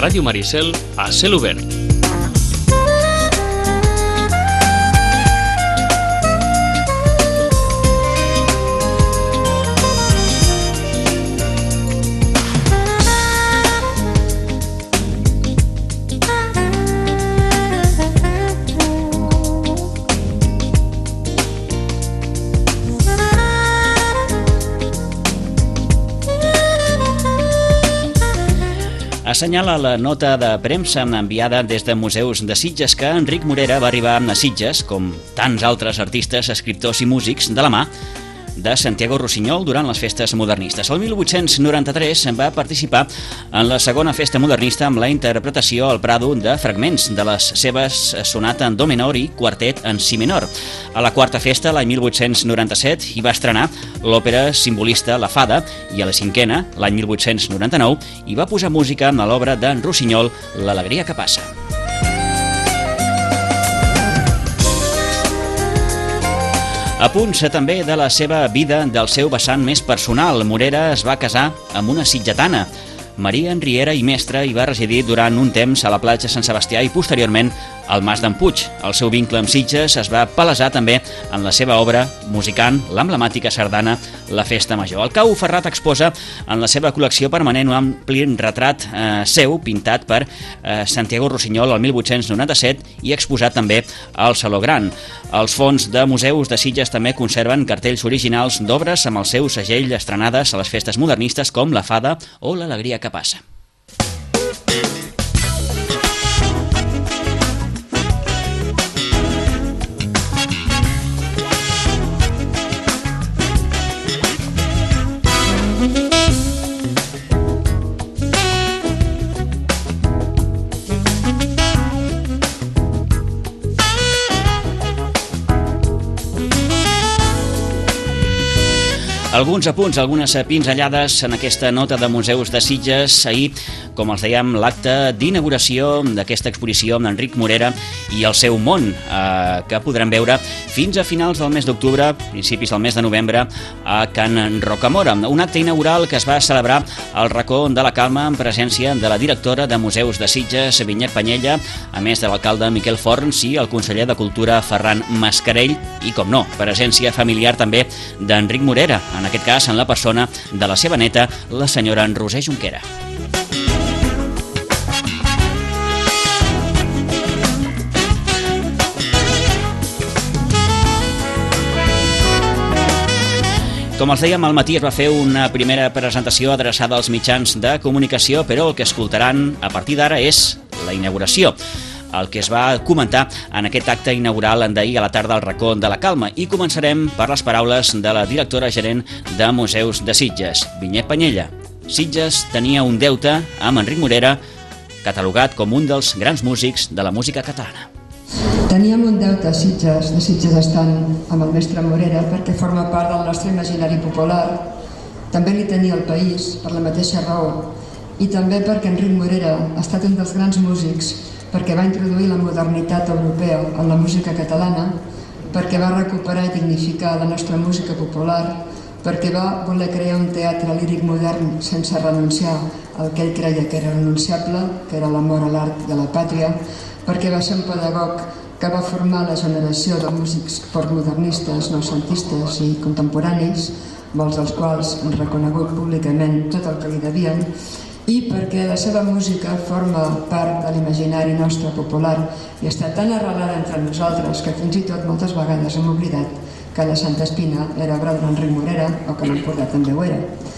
Ràdio Maricel a cel obert. Assenyala la nota de premsa enviada des de Museus de Sitges que Enric Morera va arribar a Sitges, com tants altres artistes, escriptors i músics, de la mà de Santiago Rossinyol durant les festes modernistes. El 1893 va participar en la segona festa modernista amb la interpretació al Prado de fragments de les seves sonata en do menor i quartet en si menor. A la quarta festa, l'any 1897, hi va estrenar l'òpera simbolista La Fada i a la cinquena, l'any 1899, hi va posar música a l'obra d'en Rossinyol, L'alegria que passa. Apunts també de la seva vida del seu vessant més personal. Morera es va casar amb una sitgetana, Maria Enriera i Mestre, i va residir durant un temps a la platja Sant Sebastià i posteriorment al Mas d'en Puig. El seu vincle amb Sitges es va palesar també en la seva obra musicant l'emblemàtica sardana La Festa Major. El Cau Ferrat exposa en la seva col·lecció permanent un ampli retrat seu pintat per Santiago Rossinyol el 1897 i exposat també al Saló Gran. Els fons de Museus de Sitges també conserven cartells originals d'obres amb el seu segell estrenades a les festes modernistes com La Fada o L'Alegria que passa. Alguns apunts, algunes pinzellades en aquesta nota de Museus de Sitges. Ahir, com els dèiem, l'acte d'inauguració d'aquesta exposició amb Enric Morera i el seu món, que podrem veure fins a finals del mes d'octubre, principis del mes de novembre, a Can Rocamora. Un acte inaugural que es va celebrar al racó de la Calma en presència de la directora de Museus de Sitges, Vinyet Panyella, a més de l'alcalde Miquel Forns i el conseller de Cultura, Ferran Mascarell, i, com no, presència familiar també d'Enric Morera, en aquest cas en la persona de la seva neta, la senyora Roser Junquera. Com els dèiem, al matí es va fer una primera presentació adreçada als mitjans de comunicació, però el que escoltaran a partir d'ara és la inauguració, el que es va comentar en aquest acte inaugural d'ahir a la tarda al racó de la Calma. I començarem per les paraules de la directora gerent de Museus de Sitges, Vinyet Panyella. Sitges tenia un deute amb Enric Morera, catalogat com un dels grans músics de la música catalana. Teníem un deute a Sitges, de Sitges estant amb el mestre Morera, perquè forma part del nostre imaginari popular. També li tenia el país, per la mateixa raó, i també perquè Enric Morera ha estat un dels grans músics, perquè va introduir la modernitat europea en la música catalana, perquè va recuperar i dignificar la nostra música popular, perquè va voler crear un teatre líric modern sense renunciar al que ell creia que era renunciable, que era l'amor a l'art i a la pàtria, perquè va ser un pedagog que va formar la generació de músics postmodernistes, noucentistes i contemporanis, molts dels quals han reconegut públicament tot el que li devien, i perquè la seva música forma part de l'imaginari nostre popular i està tan arrelada entre nosaltres que fins i tot moltes vegades hem oblidat que la Santa Espina era obra d'Enric Morera o que l'Empordà també ho era.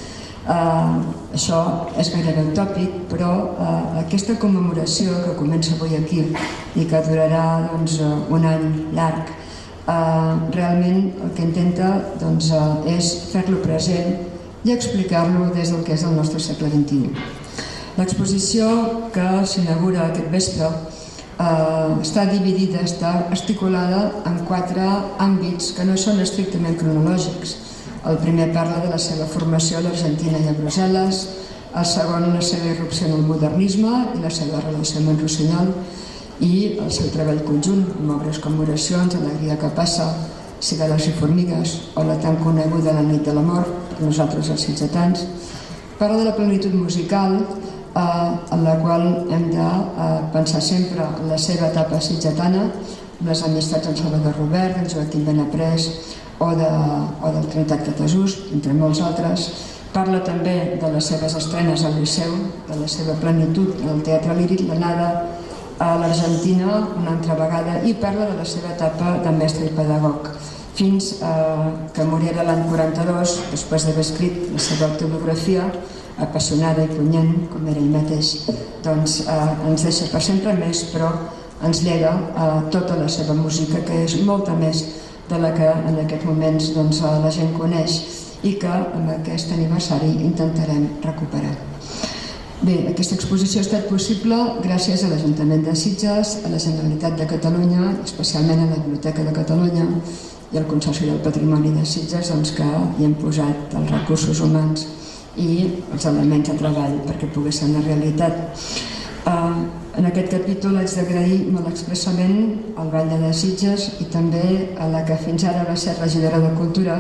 Això és gairebé utòpic, però aquesta commemoració que comença avui aquí i que durarà un any llarg, realment el que intenta és fer-lo present i explicar-lo des del que és el nostre segle XXI. L'exposició que s'inaugura aquest vespre està dividida, està articulada en 4 àmbits que no són estrictament cronològics. El primer parla de la seva formació a l'Argentina i a Brussel·les, el segon la seva irrupció en el modernisme i la seva relació amb en Rossinyol i el seu treball conjunt amb obres com Oracions, Alegria que passa, Cigarres i formigues o la tan coneguda La nit de l'amor, per nosaltres els sitgetans. Parla de la plenitud musical en la qual hem de pensar sempre en la seva etapa sitgetana, les amistats amb Salvador Robert, en Joaquim Benaprés o del Trinitat Catasús, entre molts altres. Parla també de les seves estrenes al Liceu, de la seva plenitud en el teatre líric, l'anada a l'Argentina una altra vegada, i parla de la seva etapa de mestre i pedagog, fins que Morera l'any 42, després d'haver escrit la seva autobiografia, apassionada i punyent, com era ell mateix, doncs ens deixa per sempre més, però ens llega tota la seva música, que és molta més de la que en aquests moments la gent coneix i que amb aquest aniversari intentarem recuperar. Bé, aquesta exposició ha estat possible gràcies a l'Ajuntament de Sitges, a la Generalitat de Catalunya, especialment a la Biblioteca de Catalunya i al Consorci del Patrimoni de Sitges, que hi hem posat els recursos humans i els elements de treball perquè pogués ser una realitat. En aquest capítol haig d'agrair molt expressament al Batlle de Sitges i també a la que fins ara va ser regidora de Cultura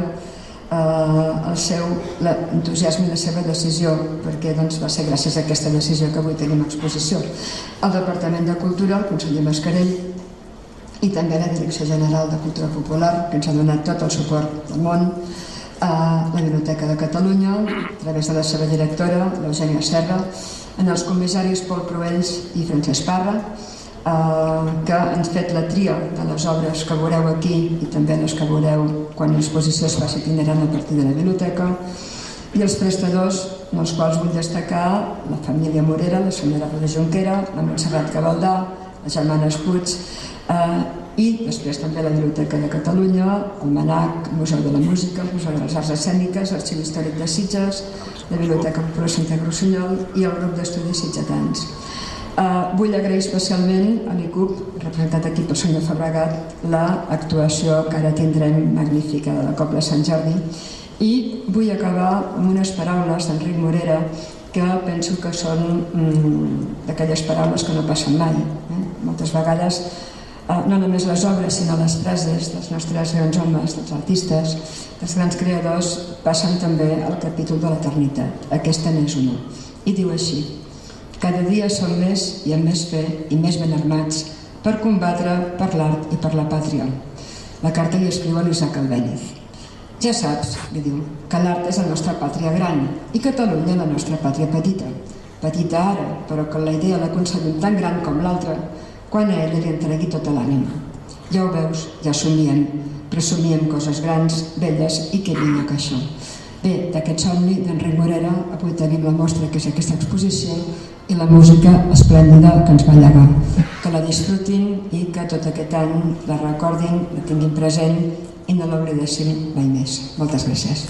l'entusiasme i la seva decisió, perquè va ser gràcies a aquesta decisió que avui tenim exposició. El Departament de Cultura, el conseller Mascarell, i també la Direcció General de Cultura Popular, que ens ha donat tot el suport del món, la Biblioteca de Catalunya, a través de la seva directora, l'Eugènia Serra, en els comissaris Pol Cruells i Francesc Parra, que han fet la tria de les obres que veureu aquí i també les que veureu quan l'exposició es faci itinerant a partir de la biblioteca, i els prestadors, en els quals vull destacar la família Morera, la senyora Roda Junquera, la Montserrat Cabaldà, les germanes Puig, i després també la Biblioteca de Catalunya, el MANAC, el Museu de la Música, el Museu de les Arts Escèniques, l'Arxiu Històric de Sitges, la Biblioteca Popular Santa Rossinyol i el grup d'estudis sitgetans. Vull agrair especialment a l'ICUP, representat aquí pel senyor Fabregat, l'actuació que ara tindrem magnífica de la Cobla Sant Jordi, i vull acabar amb unes paraules d'Enric Morera que penso que són d'aquelles paraules que no passen mai. Moltes vegades no només les obres sinó les frases dels nostres grans homes, dels artistes, dels grans creadors, passen també al capítol de l'eternitat. Aquesta n'és una. I diu així: cada dia som més i amb més fe i més ben armats per combatre per l'art i per la pàtria. La carta li escriu a l'Isaac Albéniz. Ja saps, li diu, que l'art és la nostra pàtria gran i Catalunya la nostra pàtria petita. Petita ara, però que la idea la concebim tan gran com l'altra quan a ell li entregui tota l'ànima. Ja ho veus, ja somiem, però somiem coses grans, belles i que millor que això. Bé, d'aquest somni d'Enric Morera avui tenim la mostra que és aquesta exposició i la música esplèndida que ens va llegar. Que la disfrutin i que tot aquest any la recordin, la tinguin present i no l'oblidessin mai més. Moltes gràcies.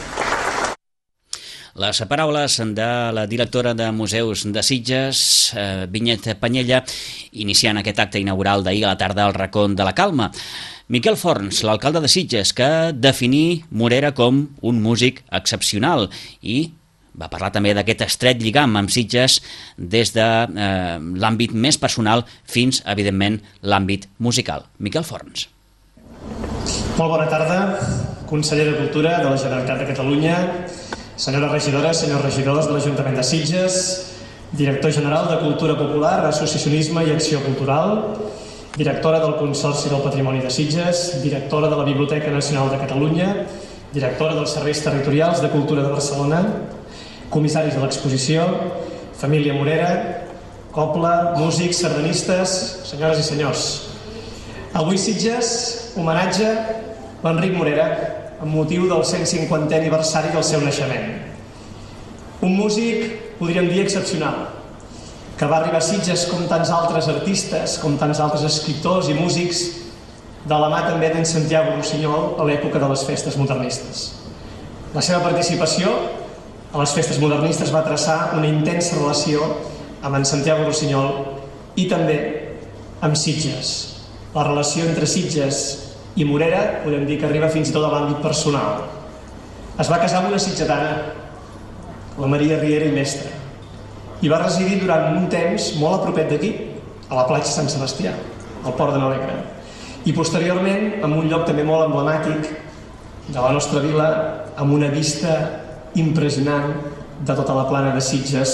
Les paraules de la directora de Museus de Sitges, Vinyet Panyella, iniciant aquest acte inaugural d'ahir a la tarda al racó de la Calma. Miquel Forns, l'alcalde de Sitges, que definí Morera com un músic excepcional i va parlar també d'aquest estret lligam amb Sitges des de l'àmbit més personal fins, evidentment, l'àmbit musical. Miquel Forns. Molt bona tarda, conseller de Cultura de la Generalitat de Catalunya, senyores regidores, senyors regidors de l'Ajuntament de Sitges, director general de Cultura Popular, Associacionisme i Acció Cultural, directora del Consorci del Patrimoni de Sitges, directora de la Biblioteca Nacional de Catalunya, directora dels Serveis Territorials de Cultura de Barcelona, comissaris de l'exposició, família Morera, Cobla, músics, sardanistes, senyores i senyors. Avui Sitges homenatja l'Enric Morera amb motiu del 150è aniversari del seu naixement. Un músic, podríem dir, excepcional, que va arribar a Sitges com tants altres artistes, com tants altres escriptors i músics, de la mà també d'en Santiago Rossinyol a l'època de les festes modernistes. La seva participació a les festes modernistes va traçar una intensa relació amb en Santiago Rossinyol i també amb Sitges. La relació entre Sitges i Morera podem dir que arriba fins i tot a l'àmbit personal. Es va casar amb una sitgetana, la Maria Riera i Mestre, i va residir durant un temps molt a propet d'aquí, a la platja Sant Sebastià, al Port de Noguera, i posteriorment en un lloc també molt emblemàtic de la nostra vila, amb una vista impressionant de tota la plana de Sitges,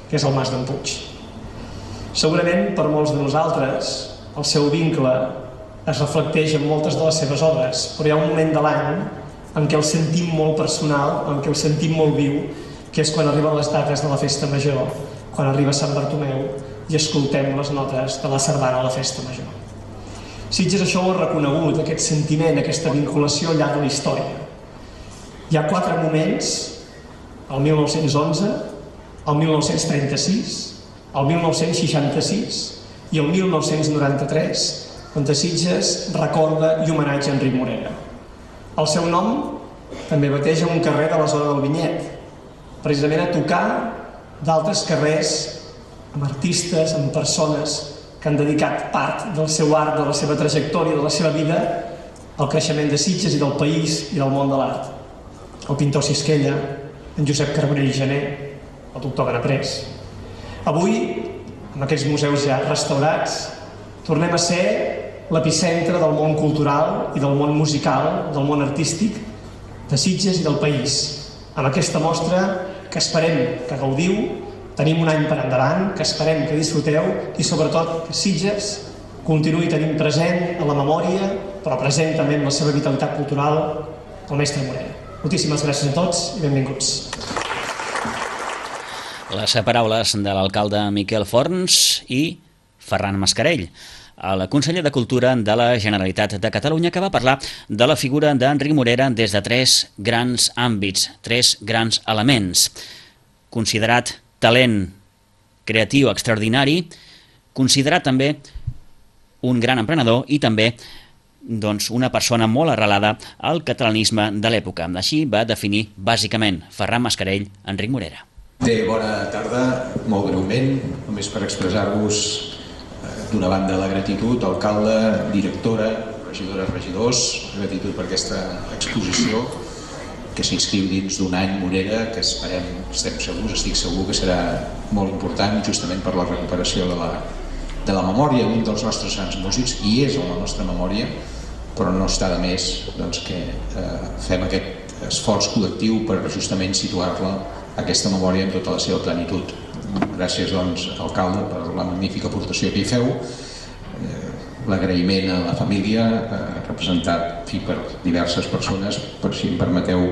que és el Mas d'en Puig. Segurament per molts de nosaltres el seu vincle es reflecteix en moltes de les seves obres, però hi ha un moment de l'any en què el sentim molt personal, en què el sentim molt viu, que és quan arriben les dates de la Festa Major, quan arriba Sant Bartomeu i escoltem les notes de la sardana a la Festa Major. Sitges això ho ha reconegut, aquest sentiment, aquesta vinculació al llarg de la història. Hi ha 4 moments, el 1911, el 1936, el 1966 i el 1993, on Sitges recorda i homenatja Enric Morera. El seu nom també bateja un carrer de la zona del Vinyet, precisament a tocar d'altres carrers amb artistes, amb persones que han dedicat part del seu art, de la seva trajectòria, de la seva vida al creixement de Sitges i del país i del món de l'art. El pintor Sisquella, en Josep Carbonell i Gené, el doctor Ganaprés. Avui, amb aquests museus ja restaurats, tornem a ser l'epicentre del món cultural i del món musical, del món artístic, de Sitges i del país. Amb aquesta mostra que esperem que gaudiu, tenim un any per endavant, que esperem que disfruteu i sobretot que Sitges continuï tenint present en la memòria, però present també en la seva vitalitat cultural, el mestre Morera. Moltíssimes gràcies a tots i benvinguts. Les paraules de l'alcalde Miquel Forns i Ferran Mascarell, el conseller de Cultura de la Generalitat de Catalunya, que va parlar de la figura d'Enric Morera des de 3 grans àmbits, 3 grans elements. Considerat talent creatiu extraordinari, considerat també un gran emprenedor i també una persona molt arrelada al catalanisme de l'època. Així va definir bàsicament Ferran Mascarell Enric Morera. Bé, bona tarda, molt breument, només per expressar-vos d'una banda la gratitud, alcalde, directora, regidores, regidors, gratitud per aquesta exposició que s'inscriu dins d'un any Morera que estem segurs, estic segur que serà molt important justament per la recuperació de la memòria d'un dels nostres grans músics, i és en la nostra memòria, però no està de més que fem aquest esforç col·lectiu per justament situar-la, aquesta memòria, en tota la seva plenitud. Gràcies, alcalde, per la magnífica aportació que hi feu, l'agraïment a la família, representat per diverses persones, per si em permeteu,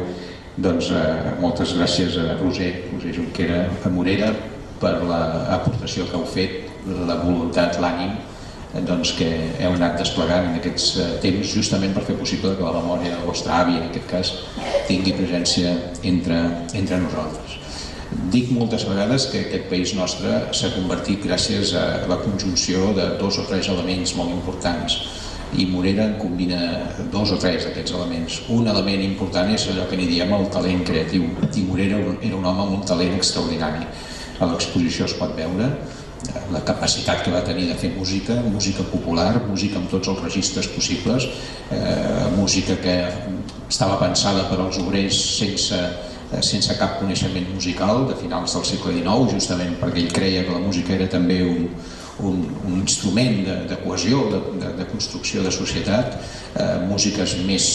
moltes gràcies a Roser Junquera, a Morera, per l'aportació que heu fet, la voluntat, l'ànim que heu anat desplegant en aquests temps, justament per fer possible que la memòria de la vostra àvia, en aquest cas, tingui presència entre nosaltres. Dic moltes vegades que aquest país nostre s'ha convertit gràcies a la conjunció de 2 o 3 elements molt importants, i Morera en combina 2 o 3 d'aquests elements. Un element important és allò que n'hi diem el talent creatiu, i Morera era un home amb un talent extraordinari. A l'exposició es pot veure la capacitat que va tenir de fer música, música popular, música amb tots els registres possibles, música que estava pensada per als obrers sense cap coneixement musical, de finals del segle XIX, justament perquè ell creia que la música era també un instrument de cohesió, de construcció de societat, músiques més,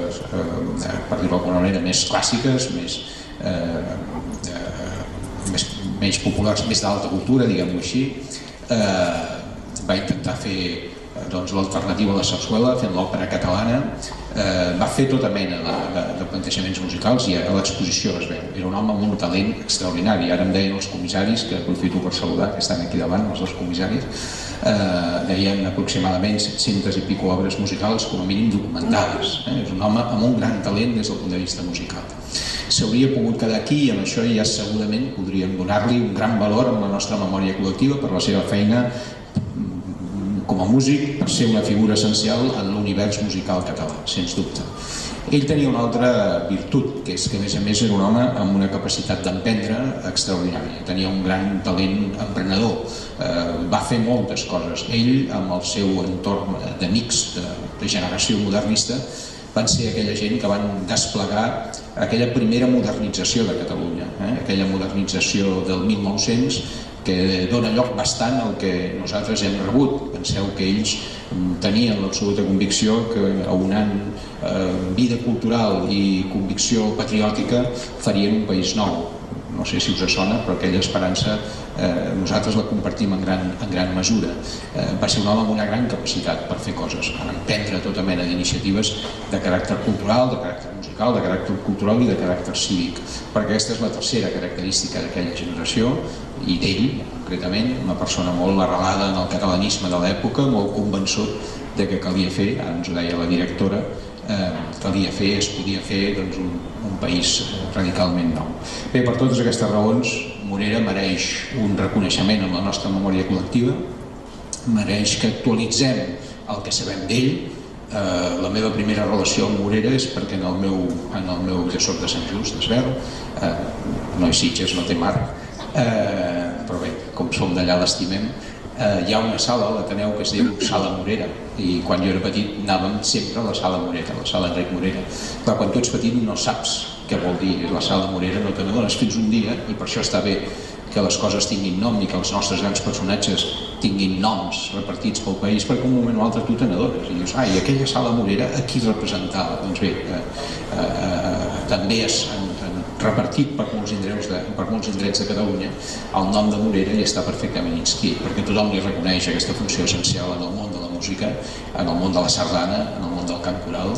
per dir-ho d'alguna manera, més clàssiques, menys populars, més d'alta cultura, diguem-ho així. Va intentar fer l'alternativa a la sarsuela, fent l'òpera catalana, va fer tota mena de plantejaments musicals, i a l'exposició es veu. Era un home amb un talent extraordinari. Ara em deien els comissaris, que aprofito per saludar, que estan aquí davant, els 2 comissaris, deien aproximadament 700 i pico obres musicals com a mínim documentades. És un home amb un gran talent des del punt de vista musical. S'hauria pogut quedar aquí, i amb això ja segurament podríem donar-li un gran valor en la nostra memòria col·lectiva per la seva feina com a músic, per ser una figura essencial en l'univers musical català, sens dubte. Ell tenia una altra virtut, que és que a més era un home amb una capacitat d'emprendre extraordinària. Tenia un gran talent emprenedor, va fer moltes coses. Ell, amb el seu entorn d'amics de generació modernista, van ser aquella gent que van desplegar aquella primera modernització de Catalunya, aquella modernització del 1900, que dona lloc bastant al que nosaltres hem rebut. Penseu que ells tenien l'absoluta convicció que aunant vida cultural i convicció patriòtica farien un país nou. no sé si us sona, però aquella esperança nosaltres la compartim en gran mesura. Va ser un home amb una gran capacitat per fer coses, per emprendre tota mena d'iniciatives de caràcter cultural, de caràcter musical, de caràcter cultural i de caràcter cívic, perquè aquesta és la tercera característica d'aquella generació i d'ell, concretament, una persona molt arrelada en el catalanisme de l'època, molt convençut de que calia fer, ara ens ho deia la directora, calia fer, es podia fer doncs, un país radicalment nou. Bé, per totes aquestes raons, Morera mereix un reconeixement amb la nostra memòria col·lectiva, mereix que actualitzem el que sabem d'ell. La meva primera relació amb Morera és perquè en el meu jo soc de Sant Just, d'Esvern, no és Sitges, no té mar, però bé, com som d'allà l'estimem. Hi ha una sala a l'Ateneu que es diu Sala Morera, i quan jo era petit anàvem sempre a la Sala Morera, la Sala Enric Morera. Clar, quan tu ets petit no saps què vol dir la Sala Morera, no te n'adones fins un dia, i per això està bé que les coses tinguin nom i que els nostres grans personatges tinguin noms repartits pel país, perquè un moment o altre tu te n'adones i dius, i aquella Sala Morera a qui representava? Doncs bé, també és repartit per molts indrets de Catalunya, el nom de Morera hi està perfectament inscrit, perquè tothom li reconeix aquesta funció essencial en el món de la música, en el món de la sardana, en el món del cant coral,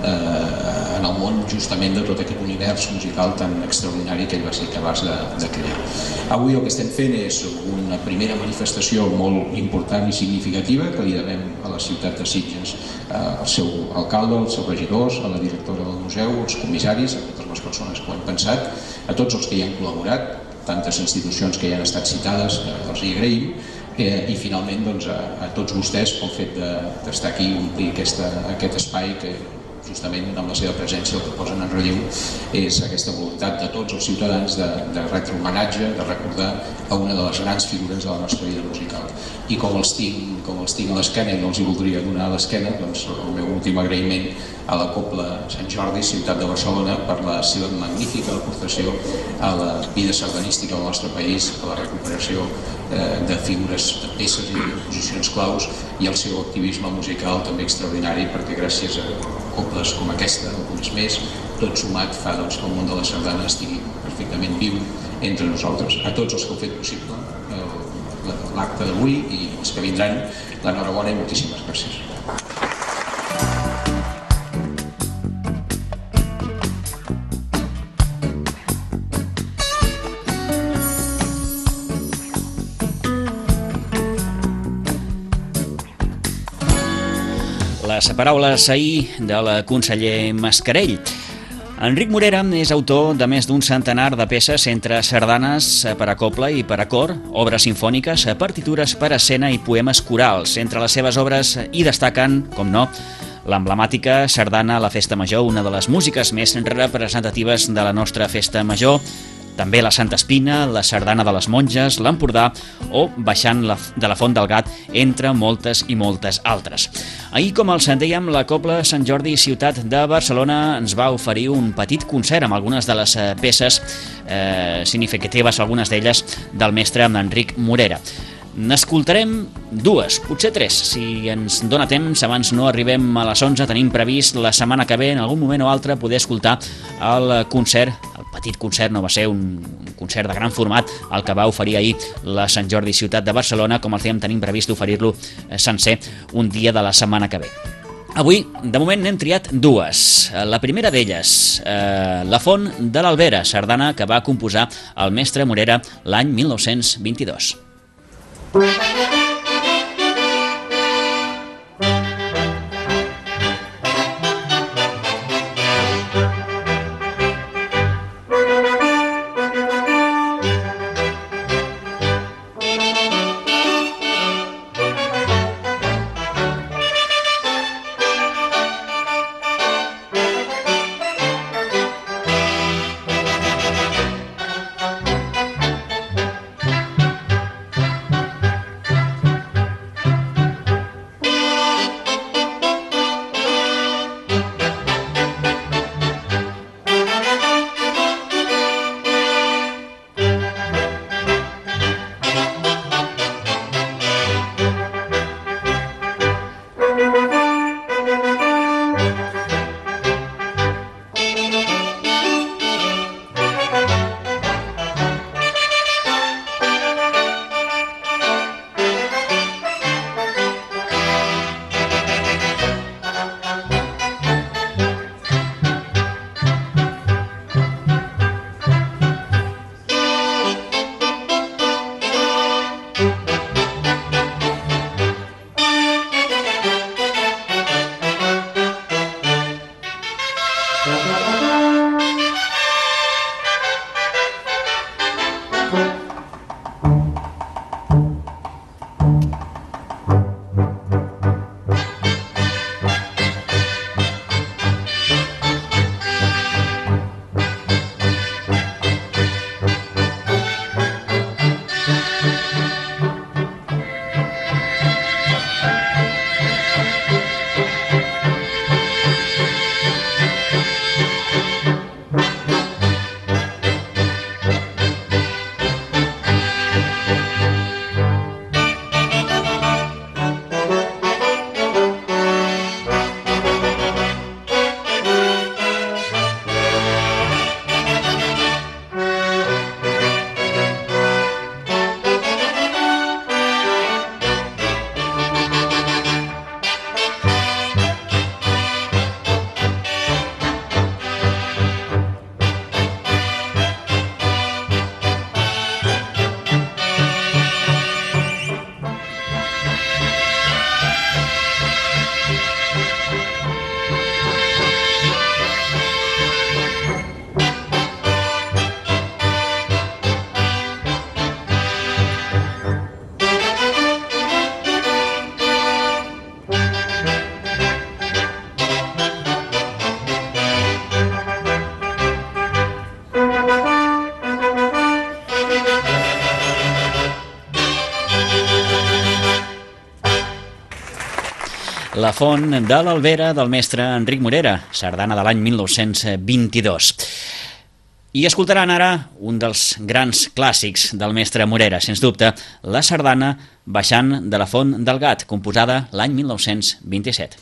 en el món justament de tot aquest univers musical tan extraordinari que ell va ser capaç de crear. Avui el que estem fent és una primera manifestació molt important i significativa que li devem a la ciutat de Sitges, al seu alcalde, als seus regidors, a la directora del museu, als comissaris, a totes les persones que ho han pensat, a tots els que hi han col·laborat, tantes institucions que hi han estat citades, els hi agraïm, i finalment a tots vostès pel fet d'estar aquí i omplir aquest espai que justament amb la seva presència el que posen en relleu és aquesta voluntat de tots els ciutadans de retre homenatge, de recordar a una de les grans figures de la nostra vida musical. I com els tinc a l'esquena i no els hi voldria donar a l'esquena, doncs el meu últim agraïment a la Cobla Sant Jordi, ciutat de Barcelona, per la seva magnífica aportació a la vida sardanística del nostre país, a la recuperació de figures, de peces i de posicions claus, i el seu activisme musical també extraordinari, perquè gràcies a cobles com aquesta, algunes més, tot sumat fa que el món de la sardana estigui perfectament viu entre nosaltres. A tots els que heu fet possible l'acte d'avui i els que vindran, l'enhorabona i moltíssimes gràcies. Les paraules ahir del conseller Mascarell. Enric Morera és autor de més d'un centenar de peces entre sardanes per a cobla i per a cor, obres sinfòniques, partitures per a escena i poemes corals. Entre les seves obres hi destaquen, com no, l'emblemàtica sardana a la Festa Major, una de les músiques més representatives de la nostra Festa Major, també la Santa Espina, la Sardana de les Monges, l'Empordà o Baixant de la Font del Gat, entre moltes i moltes altres. Ahir, com els dèiem, la Cobla Sant Jordi Ciutat de Barcelona ens va oferir un petit concert amb algunes de les peces significatives, algunes d'elles, del mestre Enric Morera. N'escoltarem dues, potser tres, si ens dona temps. Abans no arribem a les 11, tenim previst la setmana que ve, en algun moment o altre, poder escoltar el concert, el petit concert, no va ser un concert de gran format, el que va oferir ahir la Sant Jordi Ciutat de Barcelona, com els dèiem, tenim previst oferir-lo sencer un dia de la setmana que ve. Avui, de moment, n'hem triat dues. La primera d'elles, La Font de l'Albera, sardana que va composar el mestre Morera l'any 1922. La font de l'Albera del mestre Enric Morera, sardana de l'any 1922. I escoltaran ara un dels grans clàssics del mestre Morera, sens dubte, la sardana Baixant de la Font del Gat, composada l'any 1927.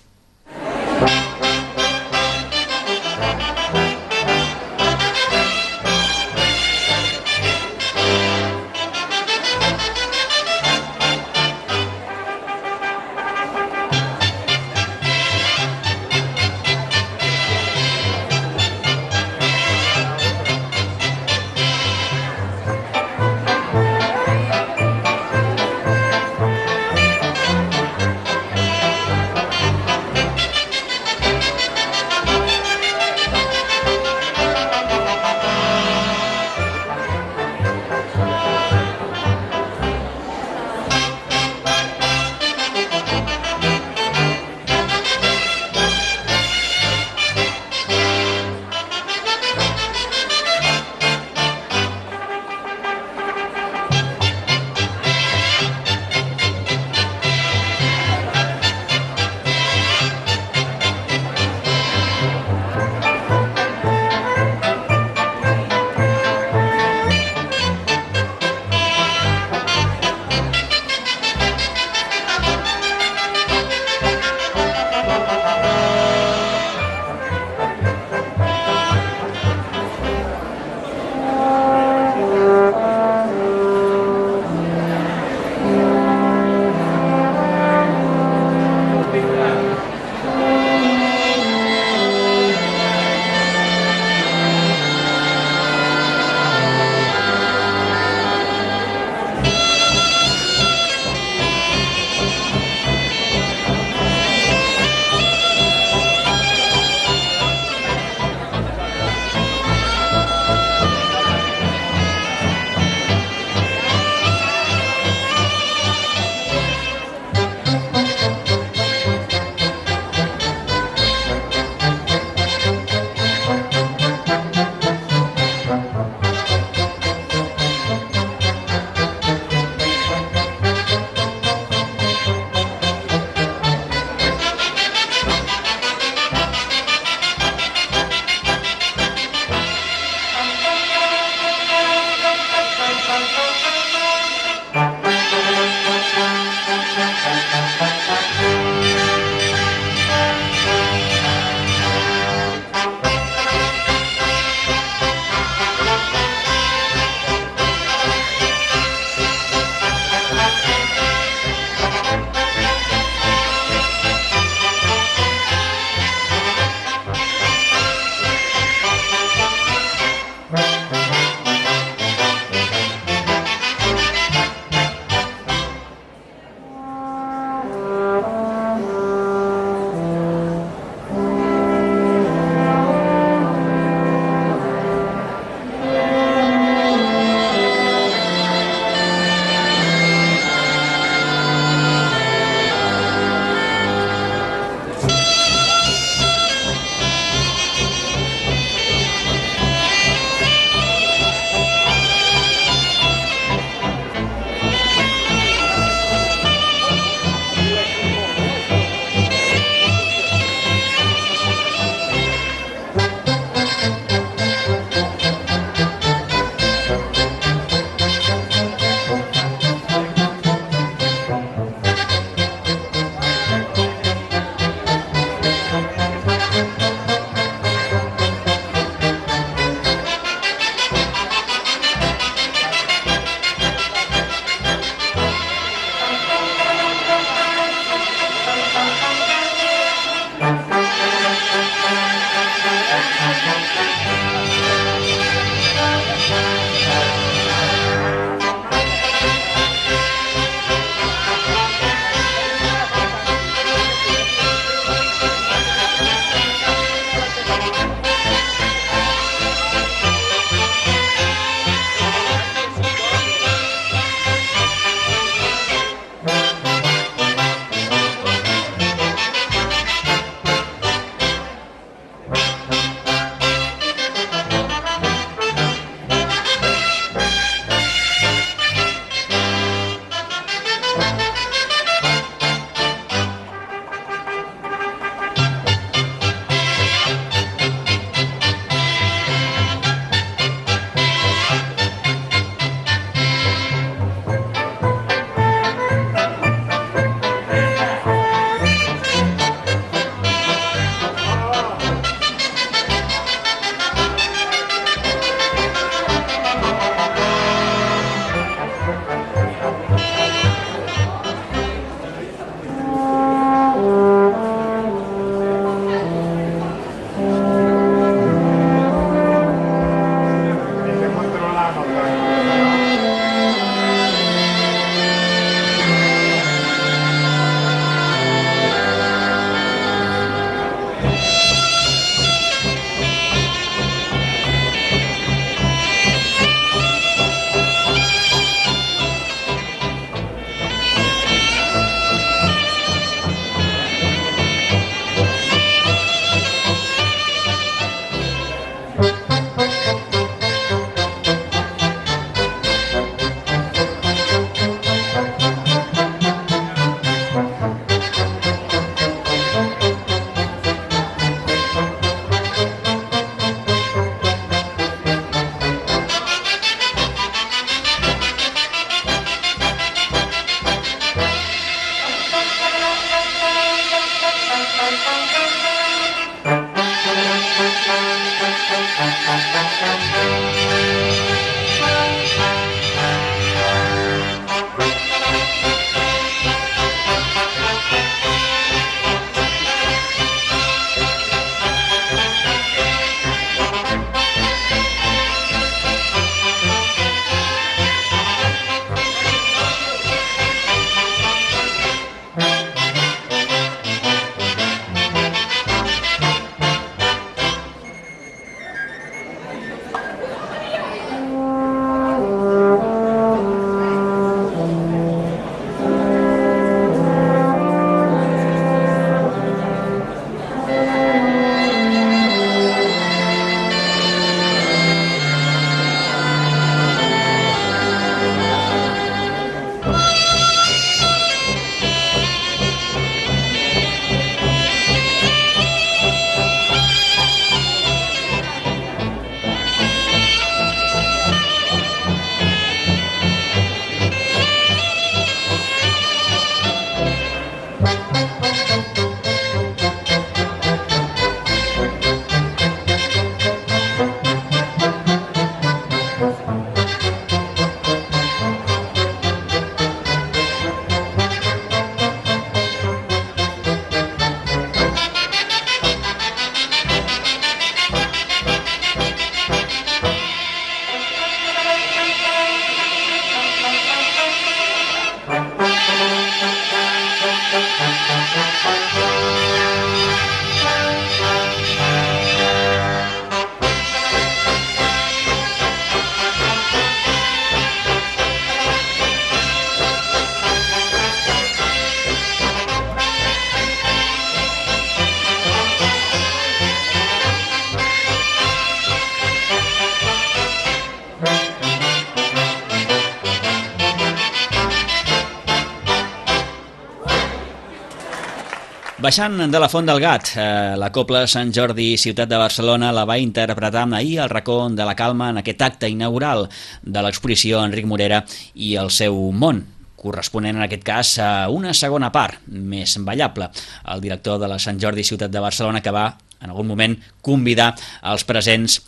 Baixant de la Font del Gat, la Cobla Sant Jordi Ciutat de Barcelona la va interpretar ahir al racó de la Calma en aquest acte inaugural de l'exposició Enric Morera i el seu món, corresponent en aquest cas a una segona part, més ballable. El director de la Sant Jordi Ciutat de Barcelona que va en algun moment convidar els presents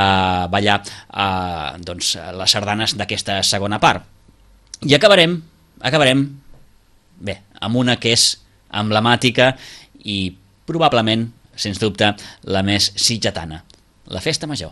a ballar doncs, les sardanes d'aquesta segona part. I acabarem bé, amb una que és emblemàtica i probablement, sens dubte, la més sitgetana. la Festa Major.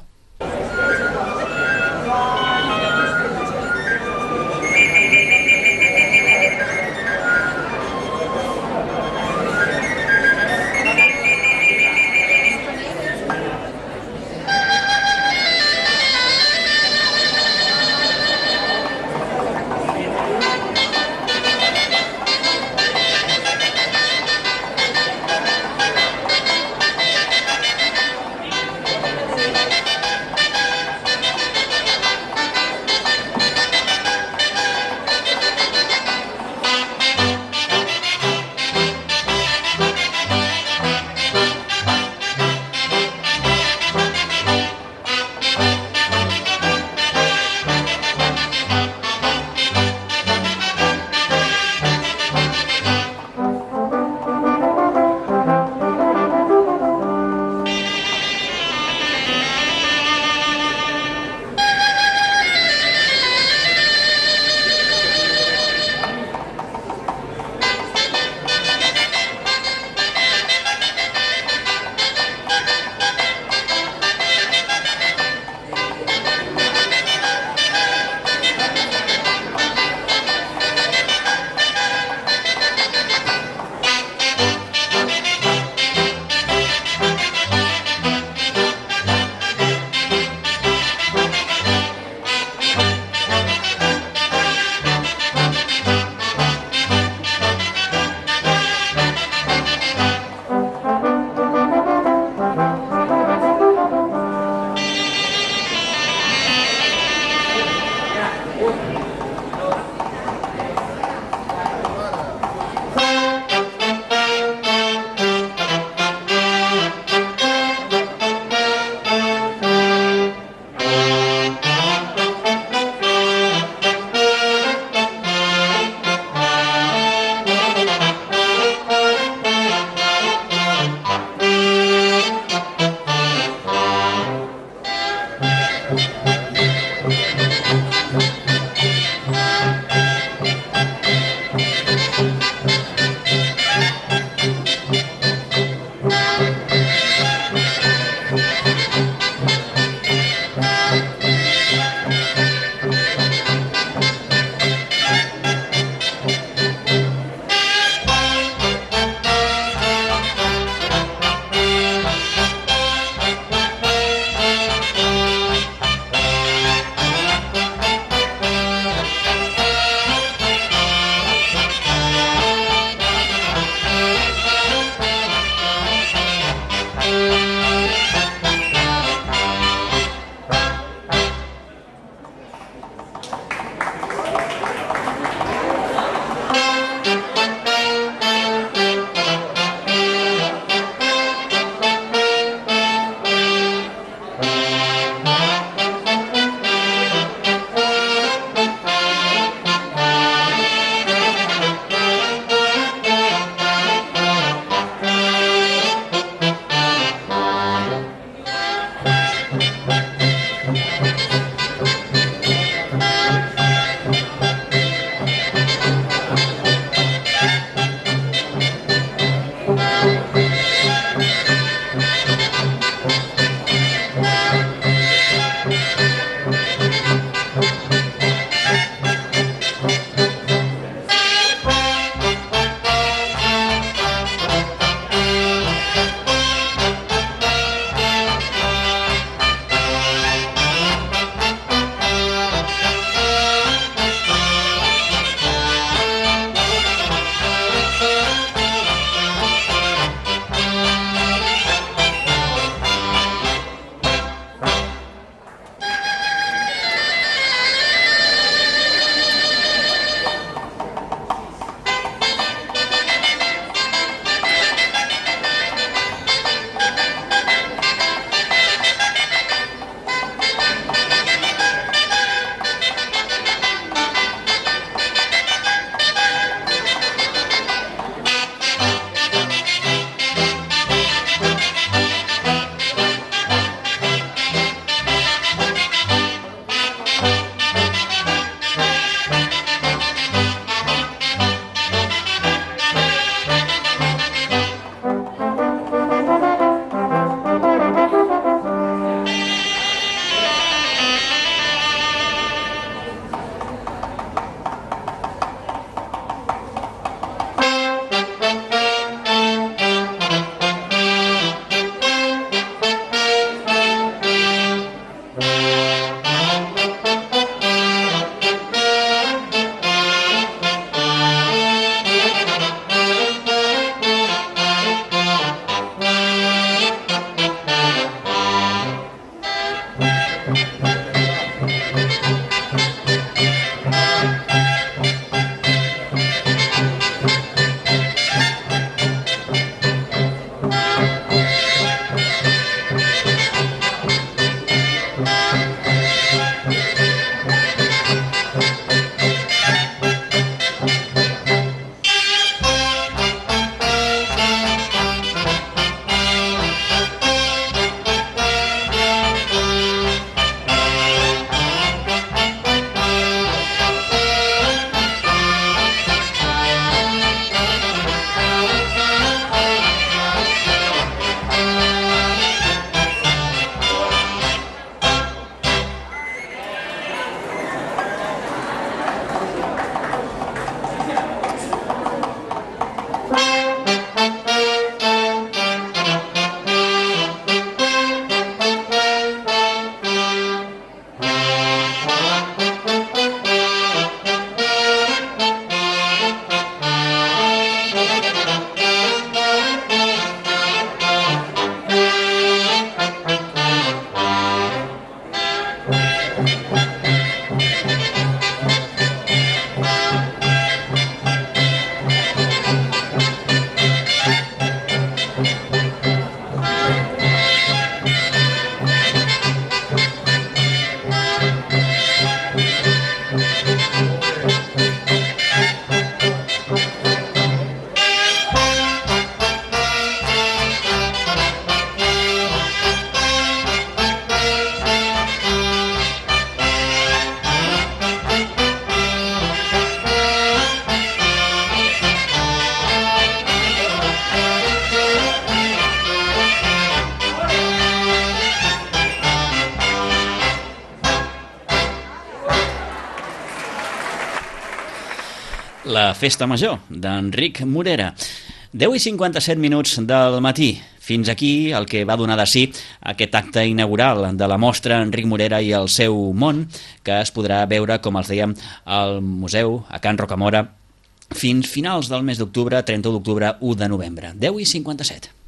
La Festa Major, d'Enric Morera. 10:57 del matí. Fins aquí el que va donar de sí aquest acte inaugural de la mostra Enric Morera i el seu món, que es podrà veure, com els dèiem, al museu a Can Rocamora fins finals del mes d'octubre, 31 d'octubre, 1 de novembre. 10:57.